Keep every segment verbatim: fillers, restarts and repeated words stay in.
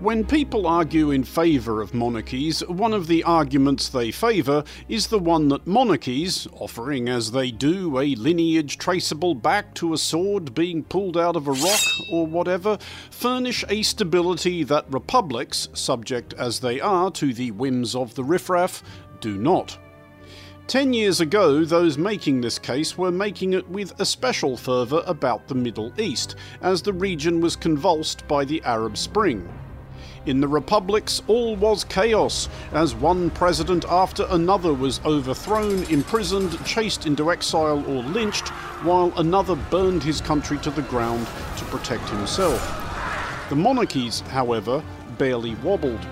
When people argue in favour of monarchies, one of the arguments they favour is the one that monarchies, offering as they do a lineage traceable back to a sword being pulled out of a rock or whatever, furnish a stability that republics, subject as they are to the whims of the riffraff, do not. Ten years ago, those making this case were making it with a special fervour about the Middle East, as the region was convulsed by the Arab Spring. In the republics, all was chaos, as one president after another was overthrown, imprisoned, chased into exile or lynched, while another burned his country to the ground to protect himself. The monarchies, however, barely wobbled.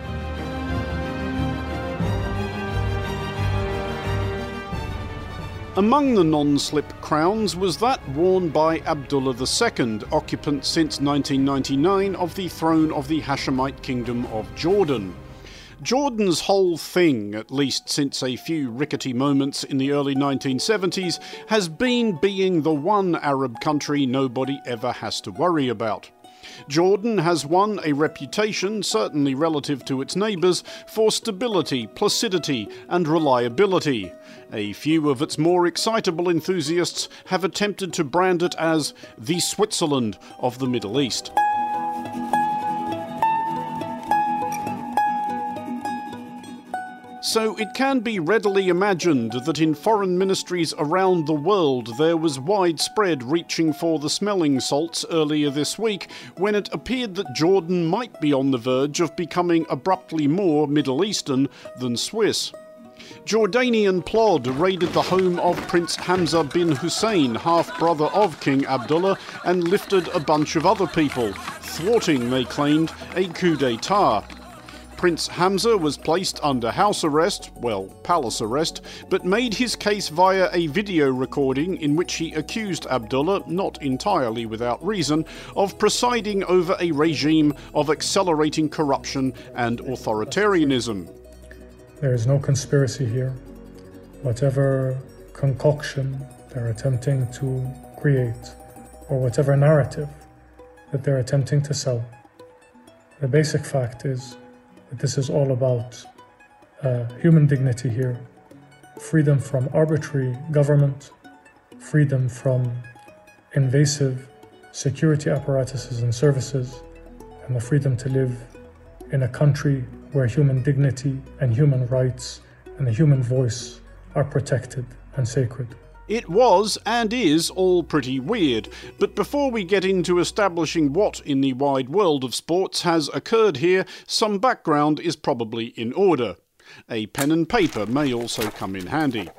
Among the non-slip crowns was that worn by Abdullah the Second, occupant since nineteen ninety-nine of the throne of the Hashemite Kingdom of Jordan. Jordan's whole thing, at least since a few rickety moments in the early nineteen seventies, has been being the one Arab country nobody ever has to worry about. Jordan has won a reputation, certainly relative to its neighbours, for stability, placidity and reliability. A few of its more excitable enthusiasts have attempted to brand it as the Switzerland of the Middle East. So it can be readily imagined that in foreign ministries around the world there was widespread reaching for the smelling salts earlier this week when it appeared that Jordan might be on the verge of becoming abruptly more Middle Eastern than Swiss. Jordanian plod raided the home of Prince Hamza bin Hussein, half-brother of King Abdullah, and lifted a bunch of other people, thwarting, they claimed, a coup d'etat. Prince Hamza was placed under house arrest, well, palace arrest, but made his case via a video recording in which he accused Abdullah, not entirely without reason, of presiding over a regime of accelerating corruption and authoritarianism. There is no conspiracy here. Whatever concoction they're attempting to create, or whatever narrative that they're attempting to sell, the basic fact is that this is all about uh, human dignity here, freedom from arbitrary government, freedom from invasive security apparatuses and services, and the freedom to live in a country where human dignity and human rights and the human voice are protected and sacred. It was, and is, all pretty weird, but before we get into establishing what in the wide world of sports has occurred here, some background is probably in order. A pen and paper may also come in handy.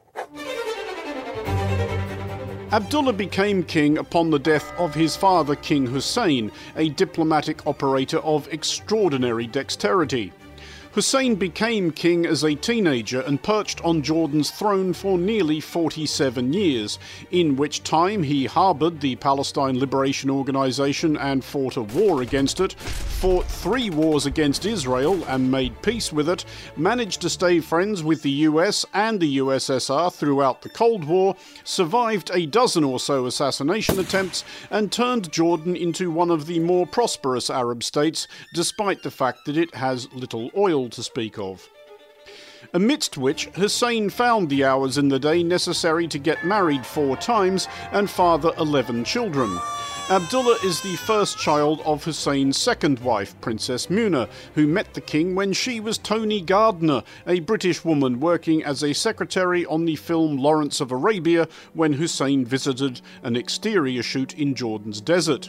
Abdullah became king upon the death of his father King Hussein, a diplomatic operator of extraordinary dexterity. Hussein became king as a teenager and perched on Jordan's throne for nearly forty-seven years, in which time he harboured the Palestine Liberation Organisation and fought a war against it, fought three wars against Israel and made peace with it, managed to stay friends with the U S and the U S S R throughout the Cold War, survived a dozen or so assassination attempts, and turned Jordan into one of the more prosperous Arab states, despite the fact that it has little oil to speak of. Amidst which, Hussein found the hours in the day necessary to get married four times and father eleven children. Abdullah is the first child of Hussein's second wife, Princess Muna, who met the king when she was Tony Gardner, a British woman working as a secretary on the film Lawrence of Arabia when Hussein visited an exterior shoot in Jordan's desert.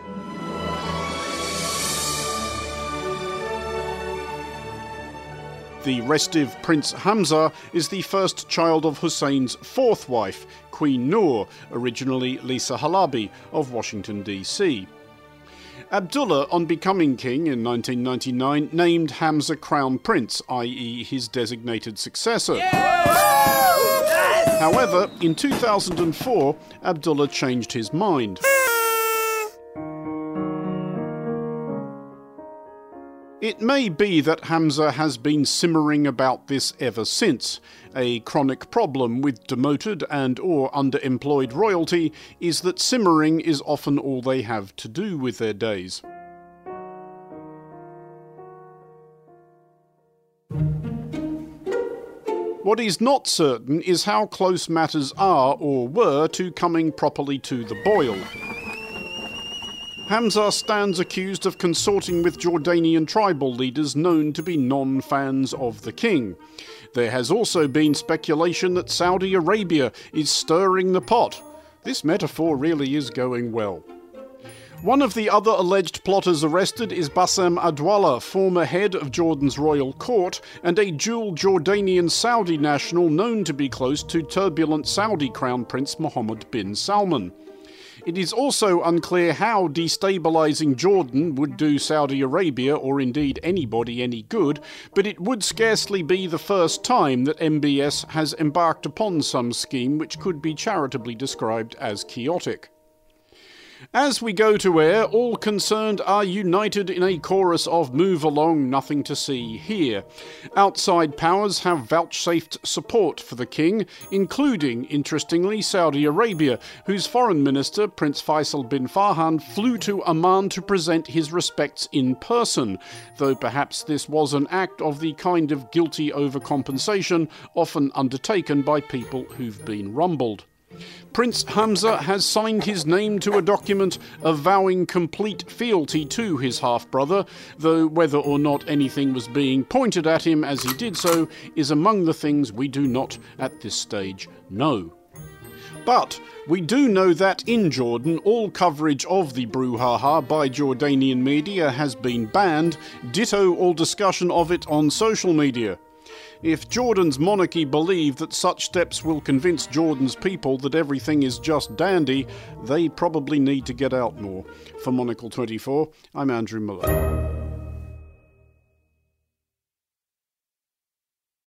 The restive Prince Hamza is the first child of Hussein's fourth wife, Queen Noor, originally Lisa Halabi of Washington, D C. Abdullah, on becoming king in nineteen ninety-nine, named Hamza Crown Prince, that is his designated successor. However, in two thousand four, Abdullah changed his mind. It may be that Hamza has been simmering about this ever since. A chronic problem with demoted and or underemployed royalty is that simmering is often all they have to do with their days. What is not certain is how close matters are or were to coming properly to the boil. Hamza stands accused of consorting with Jordanian tribal leaders known to be non-fans of the king. There has also been speculation that Saudi Arabia is stirring the pot. This metaphor really is going well. One of the other alleged plotters arrested is Bassem Adwala, former head of Jordan's royal court and a dual Jordanian-Saudi national known to be close to turbulent Saudi Crown Prince Mohammed bin Salman. It is also unclear how destabilising Jordan would do Saudi Arabia, or indeed anybody, any good, but it would scarcely be the first time that M B S has embarked upon some scheme which could be charitably described as chaotic. As we go to air, all concerned are united in a chorus of move along, nothing to see here. Outside powers have vouchsafed support for the king, including, interestingly, Saudi Arabia, whose foreign minister, Prince Faisal bin Farhan, flew to Amman to present his respects in person, though perhaps this was an act of the kind of guilty overcompensation often undertaken by people who've been rumbled. Prince Hamza has signed his name to a document avowing complete fealty to his half-brother, though whether or not anything was being pointed at him as he did so is among the things we do not, at this stage, know. But we do know that in Jordan all coverage of the brouhaha by Jordanian media has been banned, ditto all discussion of it on social media. If Jordan's monarchy believe that such steps will convince Jordan's people that everything is just dandy, they probably need to get out more. For Monocle twenty-four, I'm Andrew Miller.